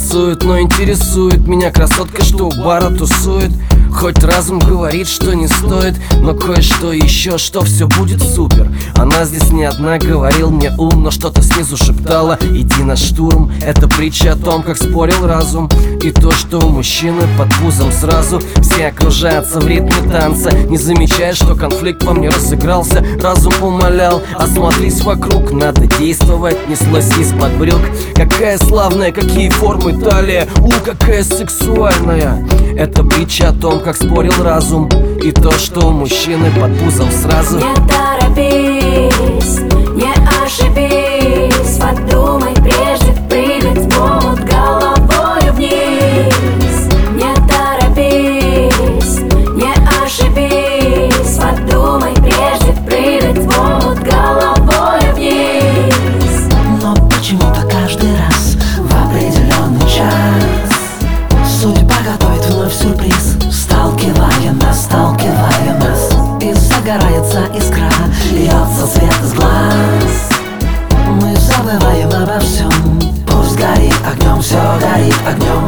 танцует, но интересует меня красотка, что у бара тусует. Хоть разум говорит, что не стоит, но кое-что еще, что все будет супер. Она здесь не одна, говорил мне ум, но что-то снизу шептала: иди на штурм. Это притча о том, как спорил разум, и то, что у мужчины под пузом сразу все окружаются в ритме танца, не замечая, что конфликт во мне разыгрался. Разум умолял: осмотрись вокруг, надо действовать. Неслось из-под брюк: какая славная, какие формы талия, какая сексуальная. Это притча о том, как спорил разум, и то, что у мужчины под пузом сразу. Не торопись, не ошибись, подумай, прежде прыгать в омут головою вниз. Не торопись, не ошибись, подумай, прежде прыгать в омут головою вниз. Но почему-то каждый раз в определенный час судьба готовит вновь сюрприз, сталкивая нас. И загорается искра, льется свет из глаз. Мы забываем обо всем, пусть горит огнем, все горит огнем.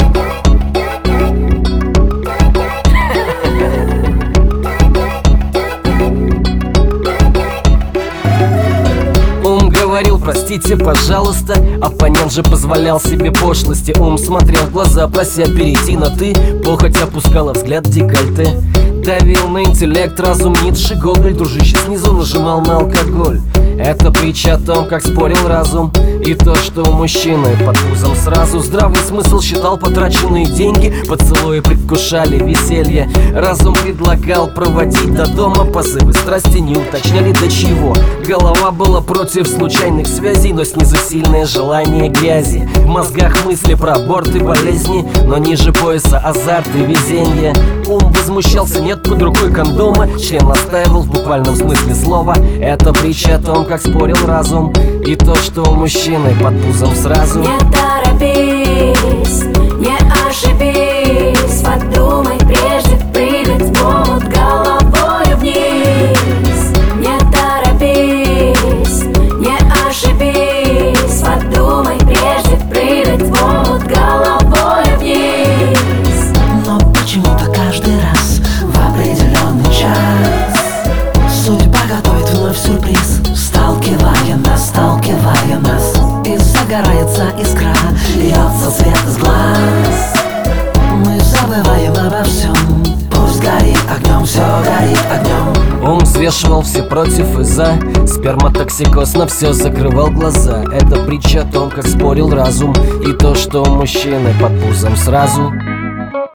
Говорил: простите, пожалуйста. Оппонент же позволял себе пошлости. Ум смотрел в глаза, прося перейти на ты. Похоть опускала взгляд в декольте. Давил на интеллект разум Ницше, Гоголь. Дружище снизу нажимал на алкоголь. Это притча о том, как спорил разум, и то, что у мужчины под пузом сразу. Здравый смысл считал потраченные деньги, поцелуи предвкушали веселье. Разум предлагал проводить до дома, позывы страсти не уточняли до чего. Голова была против случайных связей, но снизу сильное желание грязи. В мозгах мысли про аборт и болезни, но ниже пояса азарт и везенье. Ум возмущался: нет под рукой кондома. Член настаивал в буквальном смысле слова. Это притча о том, как спорил разум, и то, что у мужчины под пузом сразу. Не торопись, не ошибись, подумай, прежде прыгать в омут головою вниз. Не торопись, не ошибись, подумай, прежде прыгать в омут головою вниз. Но почему-то каждый раз в определенный час судьба готовит вновь сюрприз, сталкивая нас. И загорается искра, льется свет из глаз. Мы забываем обо всем, пусть горит огнем, все горит огнем. Ум взвешивал все против и за, сперматоксикоз на все закрывал глаза. Это притча о том, как спорил разум, и то, что у мужчины под пузом сразу.